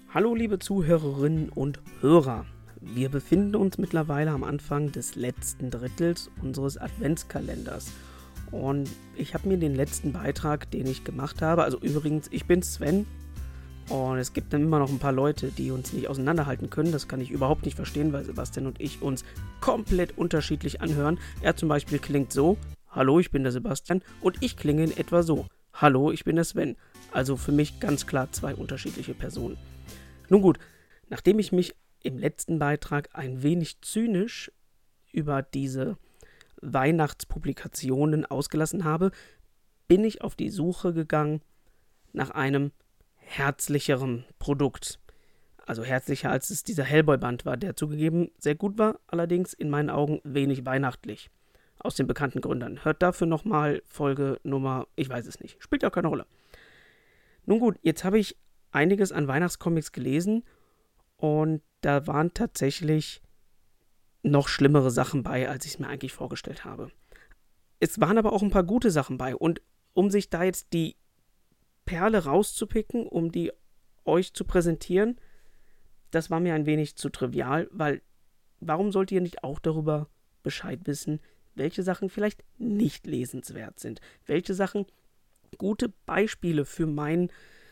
Hallo liebe Zuhörerinnen und Hörer, wir befinden uns mittlerweile am Anfang des letzten Drittels unseres Adventskalenders und ich habe mir den letzten Beitrag, den ich gemacht habe, also übrigens, ich bin Sven und es gibt dann immer noch ein paar Leute, die uns nicht auseinanderhalten können, das kann ich überhaupt nicht verstehen, weil Sebastian und ich uns komplett unterschiedlich anhören. Er zum Beispiel klingt so: Hallo, ich bin der Sebastian, und ich klinge in etwa so: Hallo, ich bin der Sven. Also für mich ganz klar zwei unterschiedliche Personen. Nun gut, nachdem ich mich im letzten Beitrag ein wenig zynisch über diese Weihnachtspublikationen ausgelassen habe, bin ich auf die Suche gegangen nach einem herzlicheren Produkt. Also herzlicher, als es dieser Hellboy-Band war, der zugegeben sehr gut war, allerdings in meinen Augen wenig weihnachtlich. Aus den bekannten Gründen. Hört dafür nochmal Folge Nummer, ich weiß es nicht, spielt auch keine Rolle. Nun gut, jetzt habe ich einiges an Weihnachtscomics gelesen und da waren tatsächlich noch schlimmere Sachen bei, als ich es mir eigentlich vorgestellt habe. Es waren aber auch ein paar gute Sachen bei, und um sich da jetzt die Perle rauszupicken, um die euch zu präsentieren, das war mir ein wenig zu trivial, weil warum sollt ihr nicht auch darüber Bescheid wissen, welche Sachen vielleicht nicht lesenswert sind, welche Sachen gute Beispiele für mein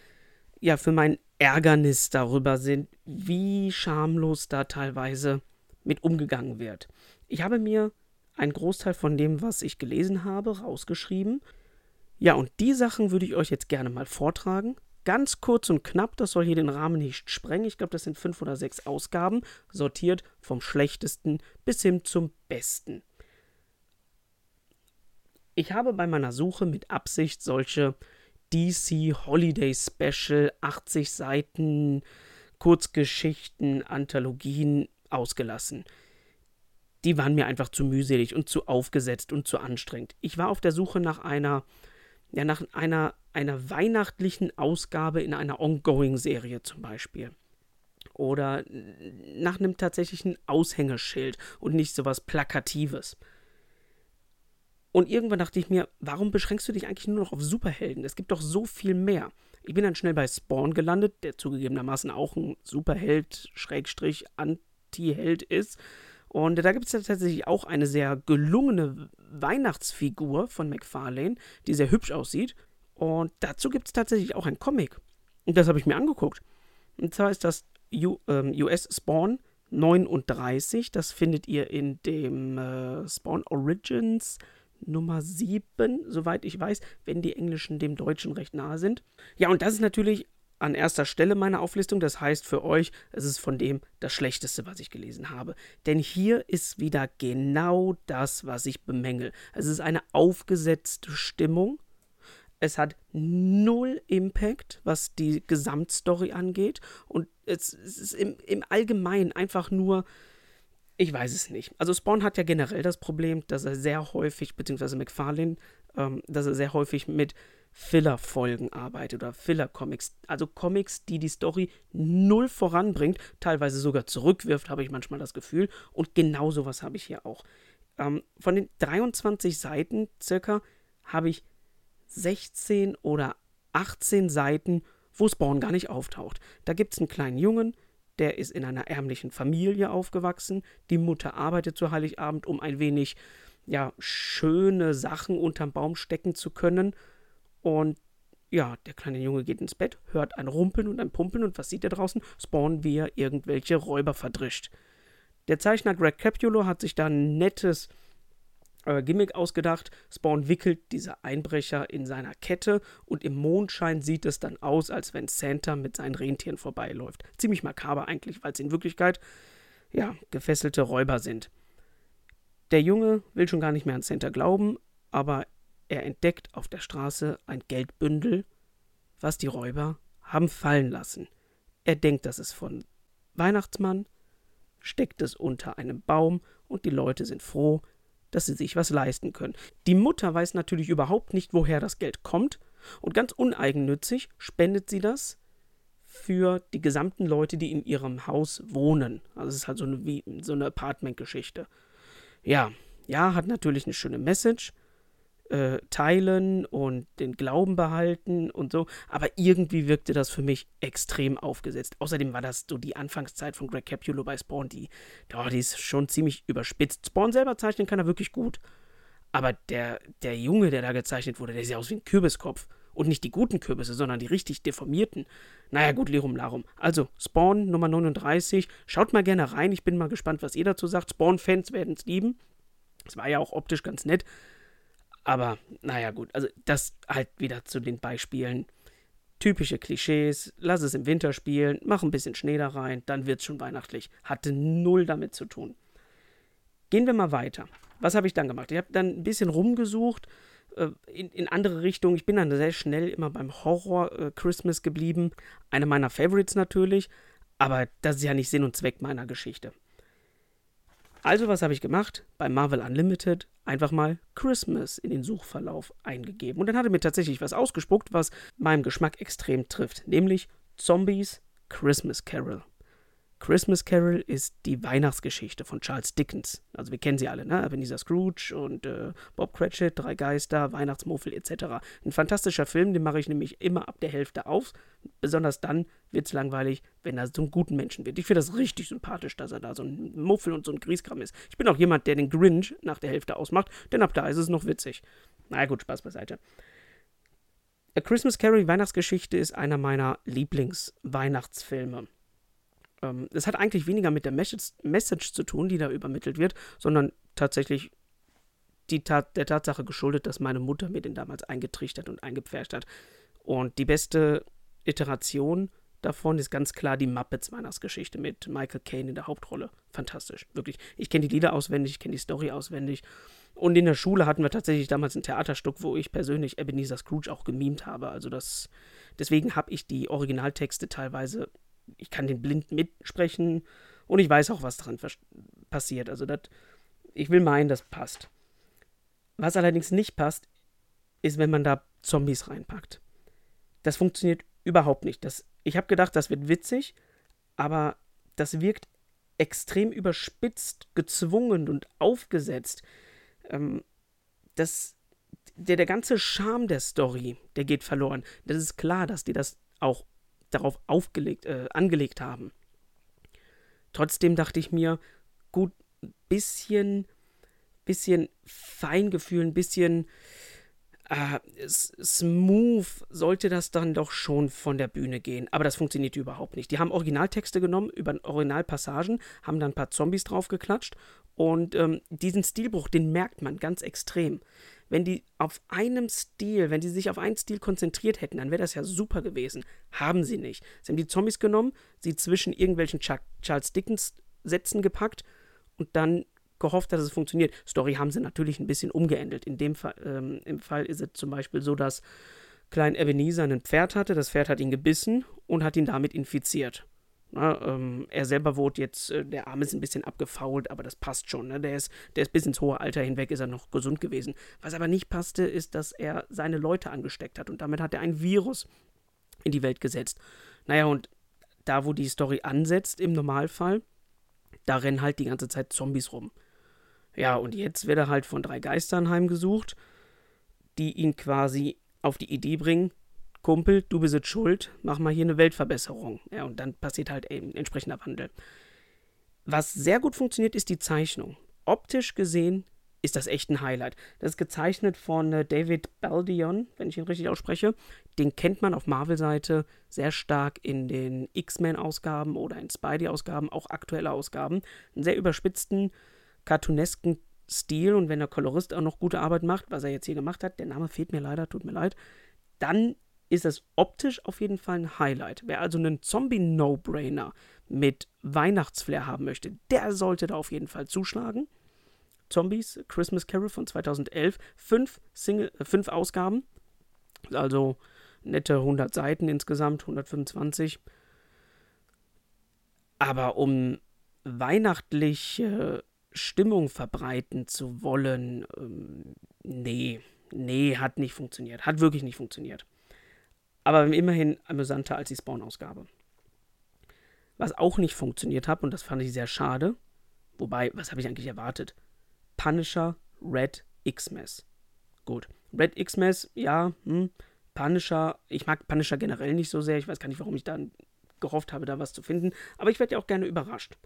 Ärgernis darüber sind, wie schamlos da teilweise mit umgegangen wird. Ich habe mir einen Großteil von dem, was ich gelesen habe, rausgeschrieben. Ja, und die Sachen würde ich euch jetzt gerne mal vortragen. Ganz kurz und knapp, das soll hier den Rahmen nicht sprengen. Ich glaube, das sind 5 oder 6 Ausgaben, sortiert vom Schlechtesten bis hin zum Besten. Ich habe bei meiner Suche mit Absicht solche DC Holiday Special 80 Seiten Kurzgeschichten, Anthologien ausgelassen. Die waren mir einfach zu mühselig und zu aufgesetzt und zu anstrengend. Ich war auf der Suche nach einer weihnachtlichen Ausgabe in einer Ongoing-Serie zum Beispiel. Oder nach einem tatsächlichen Aushängeschild und nicht sowas Plakatives. Und irgendwann dachte ich mir, warum beschränkst du dich eigentlich nur noch auf Superhelden? Es gibt doch so viel mehr. Ich bin dann schnell bei Spawn gelandet, der zugegebenermaßen auch ein Superheld, Antiheld ist. Und da gibt es ja tatsächlich auch eine sehr gelungene Weihnachtsfigur von McFarlane, die sehr hübsch aussieht. Und dazu gibt es tatsächlich auch ein Comic. Und das habe ich mir angeguckt. Und zwar ist das US Spawn 39. Das findet ihr in dem Spawn Origins Nummer 7, soweit ich weiß, wenn die Englischen dem Deutschen recht nahe sind. Ja, und das ist natürlich an erster Stelle meiner Auflistung. Das heißt für euch, es ist von dem das Schlechteste, was ich gelesen habe. Denn hier ist wieder genau das, was ich bemängel. Es ist eine aufgesetzte Stimmung. Es hat null Impact, was die Gesamtstory angeht. Und es ist im Allgemeinen einfach nur, ich weiß es nicht. Also Spawn hat ja generell das Problem, dass er sehr häufig, beziehungsweise McFarlane, dass er sehr häufig mit Filler-Folgen arbeitet oder Filler-Comics. Also Comics, die die Story null voranbringt, teilweise sogar zurückwirft, habe ich manchmal das Gefühl. Und genau sowas habe ich hier auch. Von den 23 Seiten circa habe ich 16 oder 18 Seiten, wo Spawn gar nicht auftaucht. Da gibt es einen kleinen Jungen, der ist in einer ärmlichen Familie aufgewachsen. Die Mutter arbeitet zu Heiligabend, um ein wenig, schöne Sachen unterm Baum stecken zu können. Und ja, der kleine Junge geht ins Bett, hört ein Rumpeln und ein Pumpen, und was sieht er draußen? Spawn, wie er irgendwelche Räuber verdrischt. Der Zeichner Greg Capullo hat sich da ein nettes Gimmick ausgedacht. Spawn wickelt diese Einbrecher in seiner Kette und im Mondschein sieht es dann aus, als wenn Santa mit seinen Rentieren vorbeiläuft. Ziemlich makaber eigentlich, weil es in Wirklichkeit, gefesselte Räuber sind. Der Junge will schon gar nicht mehr an Santa glauben, aber er entdeckt auf der Straße ein Geldbündel, was die Räuber haben fallen lassen. Er denkt, das ist von Weihnachtsmann, steckt es unter einem Baum und die Leute sind froh, dass sie sich was leisten können. Die Mutter weiß natürlich überhaupt nicht, woher das Geld kommt, und ganz uneigennützig spendet sie das für die gesamten Leute, die in ihrem Haus wohnen. Also es ist halt so eine Apartment-Geschichte. Ja, hat natürlich eine schöne Message. teilen und den Glauben behalten und so, aber irgendwie wirkte das für mich extrem aufgesetzt. Außerdem war das so die Anfangszeit von Greg Capullo bei Spawn, die ist schon ziemlich überspitzt. Spawn selber zeichnen kann er wirklich gut, aber der Junge, der da gezeichnet wurde, der sieht aus wie ein Kürbiskopf. Und nicht die guten Kürbisse, sondern die richtig deformierten. Naja, gut, Lirum Larum. Also, Spawn Nummer 39. Schaut mal gerne rein. Ich bin mal gespannt, was ihr dazu sagt. Spawn-Fans werden es lieben. Es war ja auch optisch ganz nett. Aber, naja, gut. Also, das halt wieder zu den Beispielen. Typische Klischees. Lass es im Winter spielen. Mach ein bisschen Schnee da rein. Dann wird's schon weihnachtlich. Hatte null damit zu tun. Gehen wir mal weiter. Was habe ich dann gemacht? Ich habe dann ein bisschen rumgesucht. In andere Richtungen. Ich bin dann sehr schnell immer beim Horror-Christmas geblieben. Eine meiner Favorites natürlich, aber das ist ja nicht Sinn und Zweck meiner Geschichte. Also, was habe ich gemacht? Bei Marvel Unlimited einfach mal Christmas in den Suchverlauf eingegeben. Und dann hat er mir tatsächlich was ausgespuckt, was meinem Geschmack extrem trifft, nämlich Zombies Christmas Carol. Christmas Carol ist die Weihnachtsgeschichte von Charles Dickens. Also wir kennen sie alle, ne? Ebenezer Scrooge und Bob Cratchit, Drei Geister, Weihnachtsmuffel etc. Ein fantastischer Film, den mache ich nämlich immer ab der Hälfte auf. Besonders dann wird es langweilig, wenn er so einen guten Menschen wird. Ich finde das richtig sympathisch, dass er da so ein Muffel und so ein Grieskram ist. Ich bin auch jemand, der den Grinch nach der Hälfte ausmacht, denn ab da ist es noch witzig. Na gut, Spaß beiseite. A Christmas Carol, die Weihnachtsgeschichte, ist einer meiner Lieblings-Weihnachtsfilme. Es hat eigentlich weniger mit der Message zu tun, die da übermittelt wird, sondern tatsächlich der Tatsache geschuldet, dass meine Mutter mir den damals eingetrichtert und eingepfercht hat. Und die beste Iteration davon ist ganz klar die Muppets Weihnachtsgeschichte mit Michael Caine in der Hauptrolle. Fantastisch, wirklich. Ich kenne die Lieder auswendig, ich kenne die Story auswendig. Und in der Schule hatten wir tatsächlich damals ein Theaterstück, wo ich persönlich Ebenezer Scrooge auch gemimt habe. Also deswegen habe ich die Originaltexte teilweise. Ich kann den blind mitsprechen und ich weiß auch, was dran passiert. Also ich will meinen, das passt. Was allerdings nicht passt, ist, wenn man da Zombies reinpackt. Das funktioniert überhaupt nicht. Ich habe gedacht, das wird witzig, aber das wirkt extrem überspitzt, gezwungen und aufgesetzt. Der ganze Charme der Story, der geht verloren. Das ist klar, dass die das auch darauf angelegt haben. Trotzdem dachte ich mir, gut, bisschen Feingefühl, ein bisschen smooth sollte das dann doch schon von der Bühne gehen. Aber das funktioniert überhaupt nicht. Die haben Originaltexte genommen, über Originalpassagen, haben dann ein paar Zombies draufgeklatscht und diesen Stilbruch, den merkt man ganz extrem. Wenn die sich auf einen Stil konzentriert hätten, dann wäre das ja super gewesen. Haben sie nicht. Sie haben die Zombies genommen, sie zwischen irgendwelchen Charles Dickens-Sätzen gepackt und dann gehofft, dass es funktioniert. Story haben sie natürlich ein bisschen umgeändert. In dem Fall, im Fall ist es zum Beispiel so, dass Klein Ebenezer ein Pferd hatte, das Pferd hat ihn gebissen und hat ihn damit infiziert. Er selber wurde jetzt, der Arm ist ein bisschen abgefault, aber das passt schon. Ne? Der ist bis ins hohe Alter hinweg, ist er noch gesund gewesen. Was aber nicht passte, ist, dass er seine Leute angesteckt hat und damit hat er ein Virus in die Welt gesetzt. Naja, und da, wo die Story ansetzt, im Normalfall, da rennen halt die ganze Zeit Zombies rum. Ja, und jetzt wird er halt von 3 Geistern heimgesucht, die ihn quasi auf die Idee bringen, Kumpel, du bist jetzt schuld, mach mal hier eine Weltverbesserung. Ja, und dann passiert halt eben entsprechender Wandel. Was sehr gut funktioniert, ist die Zeichnung. Optisch gesehen ist das echt ein Highlight. Das ist gezeichnet von David Baldeón, wenn ich ihn richtig ausspreche. Den kennt man auf Marvel-Seite sehr stark in den X-Men-Ausgaben oder in Spidey-Ausgaben, auch aktuelle Ausgaben. Einen sehr überspitzten, cartoonesken Stil und wenn der Kolorist auch noch gute Arbeit macht, was er jetzt hier gemacht hat, der Name fehlt mir leider, tut mir leid, dann ist es optisch auf jeden Fall ein Highlight. Wer also einen Zombie-No-Brainer mit Weihnachtsflair haben möchte, der sollte da auf jeden Fall zuschlagen. Zombies, Christmas Carol von 2011, 5 Ausgaben, also nette 100 Seiten insgesamt, 125. Aber um weihnachtliche Stimmung verbreiten zu wollen, nee, hat nicht funktioniert. Hat wirklich nicht funktioniert. Aber immerhin amüsanter als die Spawn-Ausgabe. Was auch nicht funktioniert hat, und das fand ich sehr schade, wobei, was habe ich eigentlich erwartet? Punisher Red Xmas. Gut, Red Xmas, ja, Punisher, ich mag Punisher generell nicht so sehr, ich weiß gar nicht, warum ich da gehofft habe, da was zu finden, aber ich werde ja auch gerne überrascht.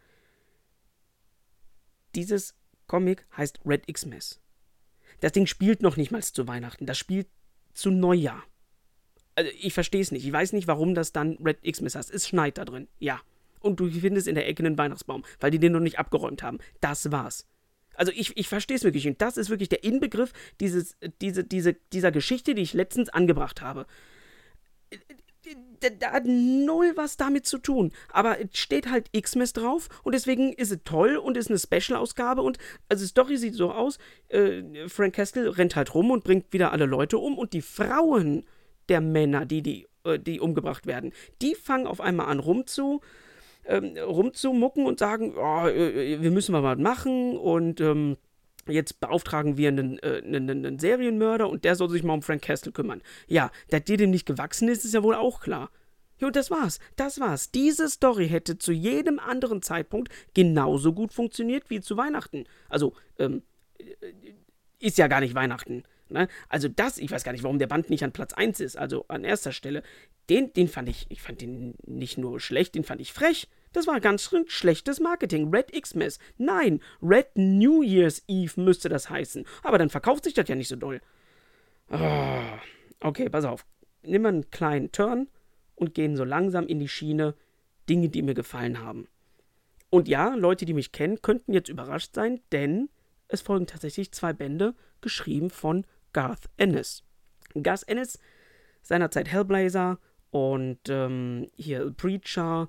Dieses Comic heißt Red Xmas. Das Ding spielt noch nicht mal zu Weihnachten, das spielt zu Neujahr. Also ich verstehe es nicht, ich weiß nicht, warum das dann Red Xmas heißt. Es schneit da drin, ja. Und du findest in der Ecke einen Weihnachtsbaum, weil die den noch nicht abgeräumt haben. Das war's. Also ich verstehe es wirklich und das ist wirklich der Inbegriff dieser Geschichte, die ich letztens angebracht habe. Da hat null was damit zu tun. Aber es steht halt Xmas drauf und deswegen ist es toll und ist eine Special-Ausgabe und also die Story sieht so aus, Frank Castle rennt halt rum und bringt wieder alle Leute um und die Frauen der Männer, die umgebracht werden, die fangen auf einmal an rumzumucken und sagen, oh, wir müssen mal was machen und jetzt beauftragen wir einen Serienmörder und der soll sich mal um Frank Castle kümmern. Ja, dass dir dem nicht gewachsen ist, ist ja wohl auch klar. Ja, und das war's. Diese Story hätte zu jedem anderen Zeitpunkt genauso gut funktioniert wie zu Weihnachten. Also, ist ja gar nicht Weihnachten. Ne? Also ich weiß gar nicht, warum der Band nicht an Platz 1 ist, also an erster Stelle. Den fand ich fand den nicht nur schlecht, den fand ich frech. Das war ganz schlechtes Marketing. Red Xmas. Nein, Red New Year's Eve müsste das heißen. Aber dann verkauft sich das ja nicht so doll. Oh, okay, pass auf. Nimm mal einen kleinen Turn und gehen so langsam in die Schiene Dinge, die mir gefallen haben. Und ja, Leute, die mich kennen, könnten jetzt überrascht sein, denn es folgen tatsächlich 2 Bände, geschrieben von Garth Ennis. Garth Ennis, seinerzeit Hellblazer und hier Preacher,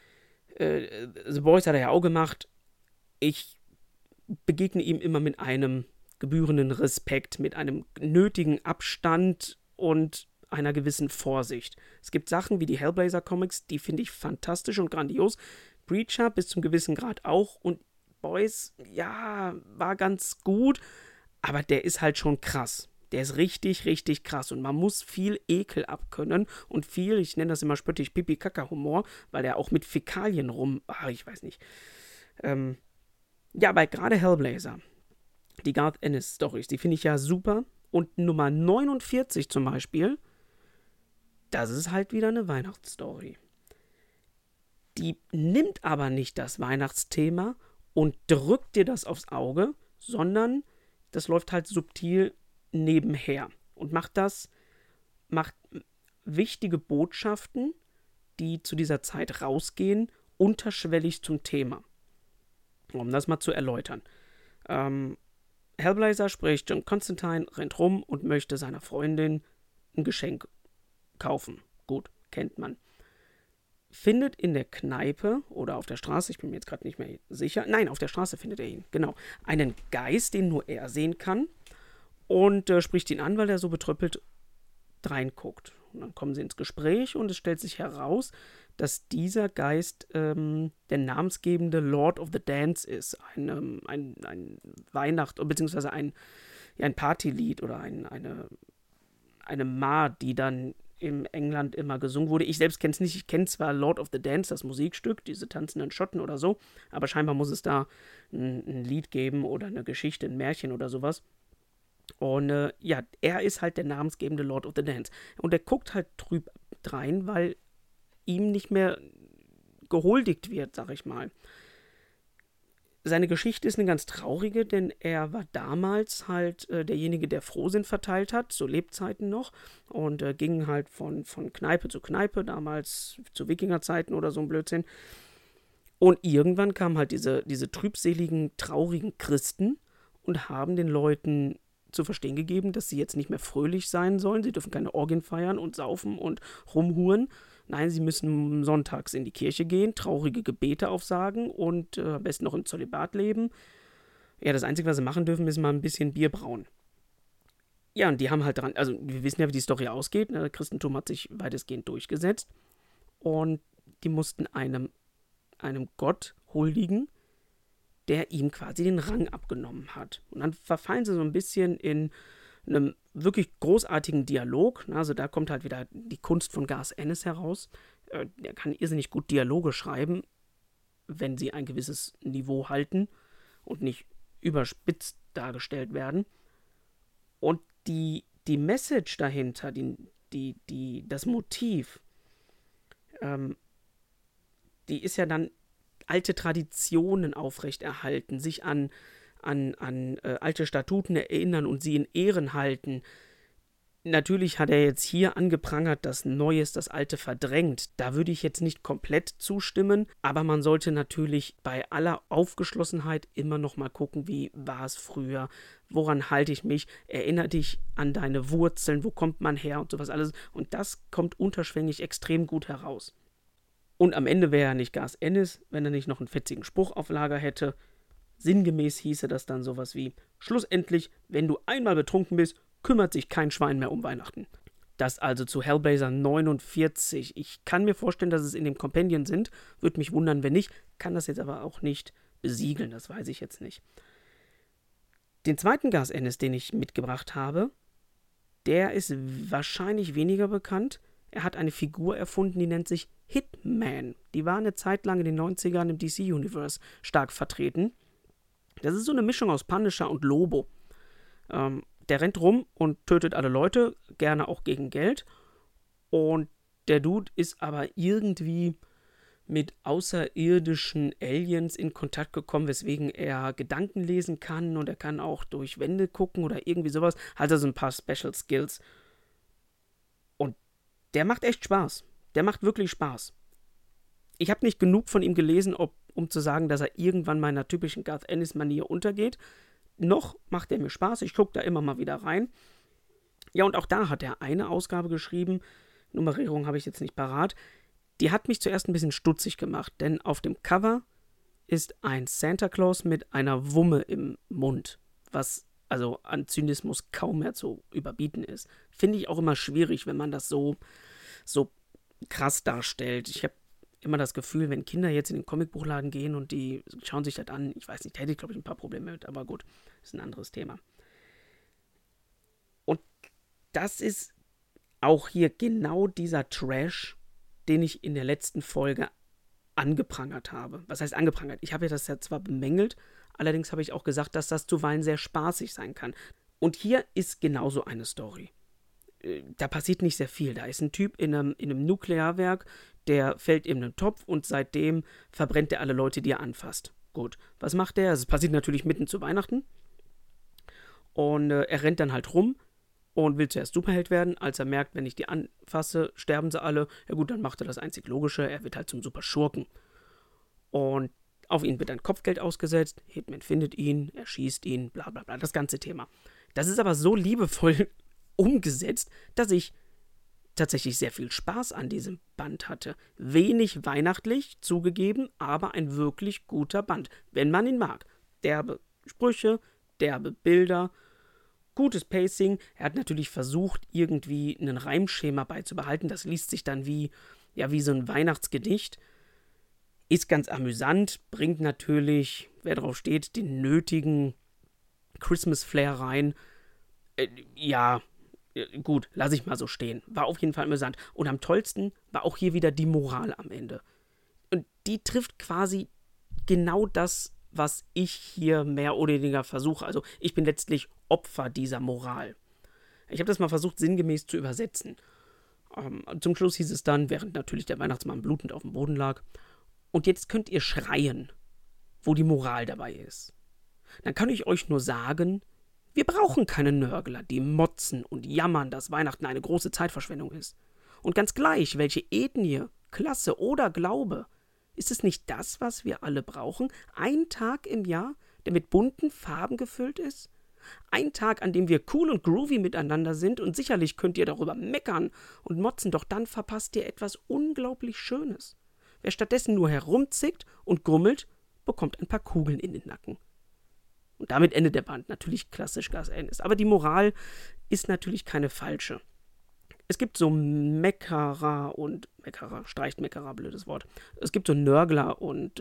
The Boys hat er ja auch gemacht. Ich begegne ihm immer mit einem gebührenden Respekt, mit einem nötigen Abstand und einer gewissen Vorsicht. Es gibt Sachen wie die Hellblazer-Comics, die finde ich fantastisch und grandios. Preacher bis zum gewissen Grad auch und Boys, ja, war ganz gut, aber der ist halt schon krass. Der ist richtig, richtig krass und man muss viel Ekel abkönnen und viel, ich nenne das immer spöttisch Pipi-Kaka-Humor, weil er auch mit Fäkalien ich weiß nicht. Ja, aber gerade Hellblazer, die Garth Ennis-Storys, die finde ich ja super und Nummer 49 zum Beispiel, das ist halt wieder eine Weihnachtsstory. Die nimmt aber nicht das Weihnachtsthema und drückt dir das aufs Auge, sondern das läuft halt subtil nebenher und macht wichtige Botschaften, die zu dieser Zeit rausgehen, unterschwellig zum Thema. Um das mal zu erläutern. Hellblazer, sprich John Constantine, rennt rum und möchte seiner Freundin ein Geschenk kaufen. Gut, kennt man. Findet in der Kneipe oder auf der Straße, ich bin mir jetzt gerade nicht mehr sicher, nein, auf der Straße findet er ihn, genau, einen Geist, den nur er sehen kann und spricht ihn an, weil er so betröppelt reinguckt. Und dann kommen sie ins Gespräch und es stellt sich heraus, dass dieser Geist der namensgebende Lord of the Dance ist, ein Weihnacht- bzw. ein Partylied oder eine Ma, die dann in England immer gesungen wurde. Ich selbst kenne es nicht. Ich kenne zwar Lord of the Dance, das Musikstück, diese tanzenden Schotten oder so, aber scheinbar muss es da ein Lied geben oder eine Geschichte, ein Märchen oder sowas. Und ja, er ist halt der namensgebende Lord of the Dance. Und er guckt halt trüb rein, weil ihm nicht mehr gehuldigt wird, sag ich mal. Seine Geschichte ist eine ganz traurige, denn er war damals halt derjenige, der Frohsinn verteilt hat, zu Lebzeiten noch, und ging halt von Kneipe zu Kneipe, damals zu Wikingerzeiten oder so ein Blödsinn. Und irgendwann kamen halt diese trübseligen, traurigen Christen und haben den Leuten zu verstehen gegeben, dass sie jetzt nicht mehr fröhlich sein sollen, sie dürfen keine Orgien feiern und saufen und rumhuren. Nein, sie müssen sonntags in die Kirche gehen, traurige Gebete aufsagen und am besten noch im Zölibat leben. Ja, das Einzige, was sie machen dürfen, ist mal ein bisschen Bier brauen. Ja, und die haben halt dran, also wir wissen ja, wie die Story ausgeht. Ne? Das Christentum hat sich weitestgehend durchgesetzt und die mussten einem Gott huldigen, der ihm quasi den Rang abgenommen hat. Und dann verfallen sie so ein bisschen in einem wirklich großartigen Dialog. Also da kommt halt wieder die Kunst von Garth Ennis heraus. Er kann irrsinnig gut Dialoge schreiben, wenn sie ein gewisses Niveau halten und nicht überspitzt dargestellt werden. Und die die Message dahinter, das Motiv, die ist ja dann alte Traditionen aufrechterhalten, sich an alte Statuten erinnern und sie in Ehren halten. Natürlich hat er jetzt hier angeprangert, dass Neues das Alte verdrängt. Da würde ich jetzt nicht komplett zustimmen, aber man sollte natürlich bei aller Aufgeschlossenheit immer noch mal gucken, wie war es früher, woran halte ich mich, erinnere dich an deine Wurzeln, wo kommt man her und sowas alles. Und das kommt unterschwänglich extrem gut heraus. Und am Ende wäre er nicht Garth Ennis, wenn er nicht noch einen fetzigen Spruch auf Lager hätte. Sinngemäß hieße das dann sowas wie: Schlussendlich, wenn du einmal betrunken bist, kümmert sich kein Schwein mehr um Weihnachten. Das also zu Hellblazer 49. Ich kann mir vorstellen, dass es in dem Compendium sind. Würde mich wundern, wenn nicht. Kann das jetzt aber auch nicht besiegeln, das weiß ich jetzt nicht. Den zweiten Garth Ennis, den ich mitgebracht habe, der ist wahrscheinlich weniger bekannt. Er hat eine Figur erfunden, die nennt sich Hitman. Die war eine Zeit lang in den 90ern im DC-Universe stark vertreten. Das ist so eine Mischung aus Punisher und Lobo. Der rennt rum und tötet alle Leute, gerne auch gegen Geld. Und der Dude ist aber irgendwie mit außerirdischen Aliens in Kontakt gekommen, weswegen er Gedanken lesen kann und er kann auch durch Wände gucken oder irgendwie sowas. Hat also ein paar Special Skills. Und der macht echt Spaß. Der macht wirklich Spaß. Ich habe nicht genug von ihm gelesen, um zu sagen, dass er irgendwann meiner typischen Garth Ennis-Manier untergeht. Noch macht er mir Spaß, ich gucke da immer mal wieder rein. Ja, und auch da hat er eine Ausgabe geschrieben, Nummerierung habe ich jetzt nicht parat, die hat mich zuerst ein bisschen stutzig gemacht, denn auf dem Cover ist ein Santa Claus mit einer Wumme im Mund, was also an Zynismus kaum mehr zu überbieten ist. Finde ich auch immer schwierig, wenn man das so krass darstellt. Ich habe immer das Gefühl, wenn Kinder jetzt in den Comicbuchladen gehen und die schauen sich das an, ich weiß nicht, da hätte ich, glaube ich, ein paar Probleme mit, aber gut, ist ein anderes Thema. Und das ist auch hier genau dieser Trash, den ich in der letzten Folge angeprangert habe. Was heißt angeprangert? Ich habe ja das ja zwar bemängelt, allerdings habe ich auch gesagt, dass das zuweilen sehr spaßig sein kann. Und hier ist genauso eine Story. Da passiert nicht sehr viel. Da ist ein Typ in einem Nuklearwerk, der fällt in einen Topf und seitdem verbrennt er alle Leute, die er anfasst. Gut, was macht er? Es passiert natürlich mitten zu Weihnachten. Und er rennt dann halt rum und will zuerst Superheld werden. Als er merkt, wenn ich die anfasse, sterben sie alle. Ja gut, dann macht er das einzig Logische. Er wird halt zum Superschurken. Und auf ihn wird ein Kopfgeld ausgesetzt. Hitman findet ihn, erschießt ihn, bla bla bla. Das ganze Thema. Das ist aber so liebevoll umgesetzt, dass ich tatsächlich sehr viel Spaß an diesem Band hatte. Wenig weihnachtlich, zugegeben, aber ein wirklich guter Band, wenn man ihn mag. Derbe Sprüche, derbe Bilder, gutes Pacing. Er hat natürlich versucht, irgendwie ein Reimschema beizubehalten. Das liest sich dann wie so ein Weihnachtsgedicht. Ist ganz amüsant, bringt natürlich, wer drauf steht, den nötigen Christmas-Flair rein. Gut, lasse ich mal so stehen. War auf jeden Fall amüsant. Und am tollsten war auch hier wieder die Moral am Ende. Und die trifft quasi genau das, was ich hier mehr oder weniger versuche. Also ich bin letztlich Opfer dieser Moral. Ich habe das mal versucht, sinngemäß zu übersetzen. Zum Schluss hieß es dann, während natürlich der Weihnachtsmann blutend auf dem Boden lag: Und jetzt könnt ihr schreien, wo die Moral dabei ist. Dann kann ich euch nur sagen, wir brauchen keine Nörgler, die motzen und jammern, dass Weihnachten eine große Zeitverschwendung ist. Und ganz gleich, welche Ethnie, Klasse oder Glaube, ist es nicht das, was wir alle brauchen? Ein Tag im Jahr, der mit bunten Farben gefüllt ist? Ein Tag, an dem wir cool und groovy miteinander sind, und sicherlich könnt ihr darüber meckern und motzen, doch dann verpasst ihr etwas unglaublich Schönes. Wer stattdessen nur herumzickt und grummelt, bekommt ein paar Kugeln in den Nacken. Und damit endet der Band. Natürlich klassisch Garth Ennis. Aber die Moral ist natürlich keine falsche. Es gibt so Meckerer, streicht Meckerer, blödes Wort. Es gibt so Nörgler und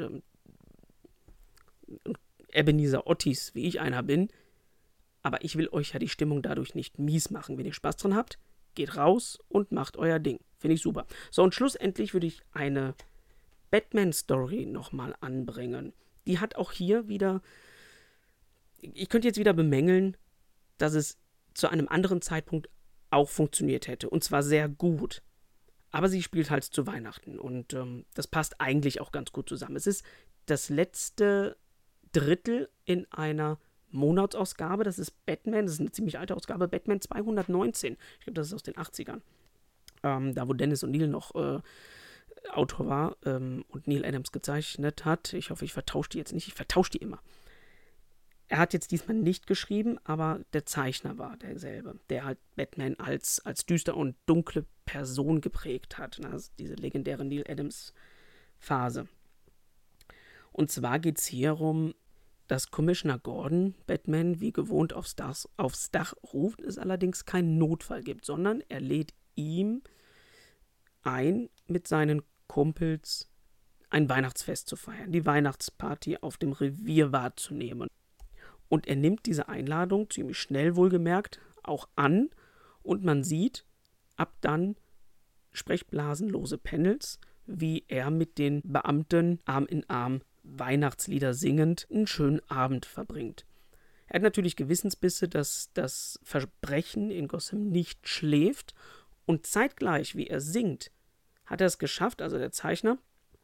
Ebenezer Ottis, wie ich einer bin. Aber ich will euch ja die Stimmung dadurch nicht mies machen. Wenn ihr Spaß dran habt, geht raus und macht euer Ding. Finde ich super. So, und schlussendlich würde ich eine Batman-Story nochmal anbringen. Die hat auch hier wieder... Ich könnte jetzt wieder bemängeln, dass es zu einem anderen Zeitpunkt auch funktioniert hätte. Und zwar sehr gut. Aber sie spielt halt zu Weihnachten. Und das passt eigentlich auch ganz gut zusammen. Es ist das letzte Drittel in einer Monatsausgabe. Das ist Batman, das ist eine ziemlich alte Ausgabe, Batman 219. Ich glaube, das ist aus den 80ern. Da, wo Dennis O'Neil noch Autor war und Neil Adams gezeichnet hat. Ich hoffe, ich vertausche die jetzt nicht. Ich vertausche die immer. Er hat jetzt diesmal nicht geschrieben, aber der Zeichner war derselbe, der halt Batman als düster und dunkle Person geprägt hat. Also diese legendäre Neil Adams Phase. Und zwar geht es hier um, dass Commissioner Gordon Batman wie gewohnt aufs Dach ruft, es allerdings keinen Notfall gibt, sondern er lädt ihm ein, mit seinen Kumpels ein Weihnachtsfest zu feiern, die Weihnachtsparty auf dem Revier wahrzunehmen. Und er nimmt diese Einladung, ziemlich schnell wohlgemerkt, auch an und man sieht ab dann sprechblasenlose Panels, wie er mit den Beamten Arm in Arm Weihnachtslieder singend einen schönen Abend verbringt. Er hat natürlich Gewissensbisse, dass das Verbrechen in Gotham nicht schläft und zeitgleich, wie er singt, hat er es geschafft, also der Zeichner,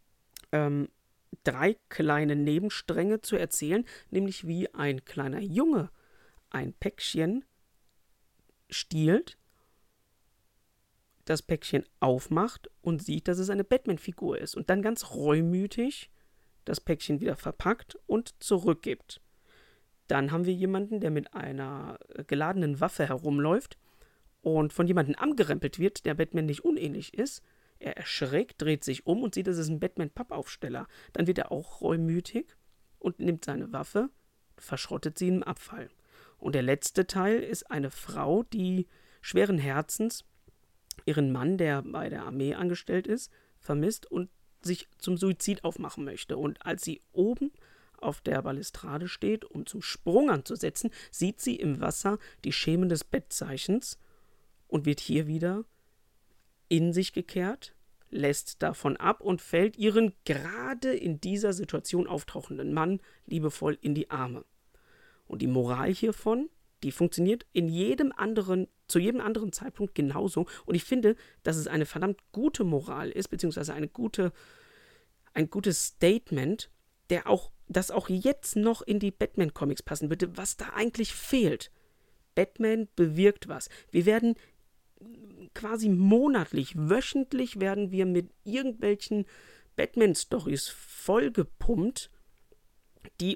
3 kleine Nebenstränge zu erzählen, nämlich wie ein kleiner Junge ein Päckchen stiehlt, das Päckchen aufmacht und sieht, dass es eine Batman-Figur ist und dann ganz reumütig das Päckchen wieder verpackt und zurückgibt. Dann haben wir jemanden, der mit einer geladenen Waffe herumläuft und von jemandem angerempelt wird, der Batman nicht unähnlich ist. Er erschreckt, dreht sich um und sieht, das ist ein Batman-Pappaufsteller. Dann wird er auch reumütig und nimmt seine Waffe, verschrottet sie im Abfall. Und der letzte Teil ist eine Frau, die schweren Herzens ihren Mann, der bei der Armee angestellt ist, vermisst und sich zum Suizid aufmachen möchte. Und als sie oben auf der Balustrade steht, um zum Sprung anzusetzen, sieht sie im Wasser die Schemen des Bettzeichens und wird hier wieder in sich gekehrt, lässt davon ab und fällt ihren gerade in dieser Situation auftauchenden Mann liebevoll in die Arme. Und die Moral hiervon, die funktioniert zu jedem anderen Zeitpunkt genauso. Und ich finde, dass es eine verdammt gute Moral ist, beziehungsweise ein gutes Statement, das auch jetzt noch in die Batman-Comics passen würde, was da eigentlich fehlt. Batman bewirkt was. Wir werden quasi monatlich, wöchentlich werden wir mit irgendwelchen Batman-Stories vollgepumpt, die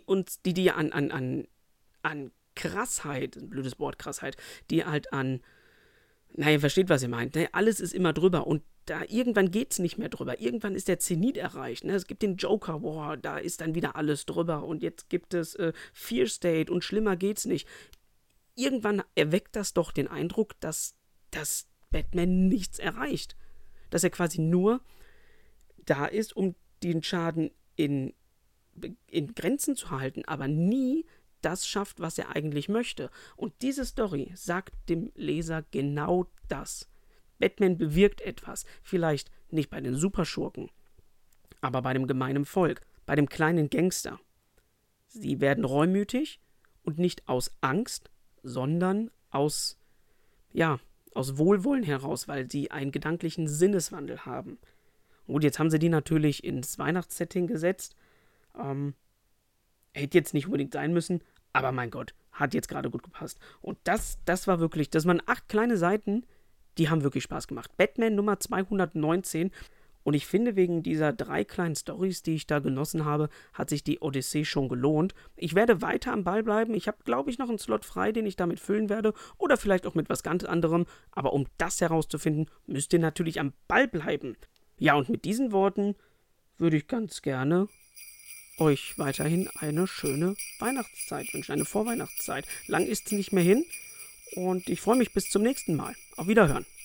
an Krassheit, ein blödes Wort, Krassheit, die halt ihr versteht, was ihr meint, ne? Alles ist immer drüber und da irgendwann geht's nicht mehr drüber. Irgendwann ist der Zenit erreicht. Ne? Es gibt den Joker, boah, da ist dann wieder alles drüber und jetzt gibt es Fear State und schlimmer geht's nicht. Irgendwann erweckt das doch den Eindruck, dass Batman nichts erreicht. Dass er quasi nur da ist, um den Schaden in Grenzen zu halten, aber nie das schafft, was er eigentlich möchte. Und diese Story sagt dem Leser genau das. Batman bewirkt etwas. Vielleicht nicht bei den Superschurken, aber bei dem gemeinen Volk, bei dem kleinen Gangster. Sie werden reumütig und nicht aus Angst, sondern aus Wohlwollen heraus, weil sie einen gedanklichen Sinneswandel haben. Gut, jetzt haben sie die natürlich ins Weihnachtssetting gesetzt. Hätte jetzt nicht unbedingt sein müssen, aber mein Gott, hat jetzt gerade gut gepasst. Und das war wirklich, das waren 8 kleine Seiten, die haben wirklich Spaß gemacht. Batman Nummer 219. Und ich finde, wegen dieser 3 kleinen Storys, die ich da genossen habe, hat sich die Odyssee schon gelohnt. Ich werde weiter am Ball bleiben. Ich habe, glaube ich, noch einen Slot frei, den ich damit füllen werde. Oder vielleicht auch mit was ganz anderem. Aber um das herauszufinden, müsst ihr natürlich am Ball bleiben. Ja, und mit diesen Worten würde ich ganz gerne euch weiterhin eine schöne Weihnachtszeit wünschen. Eine Vorweihnachtszeit. Lang ist es nicht mehr hin. Und ich freue mich bis zum nächsten Mal. Auf Wiederhören.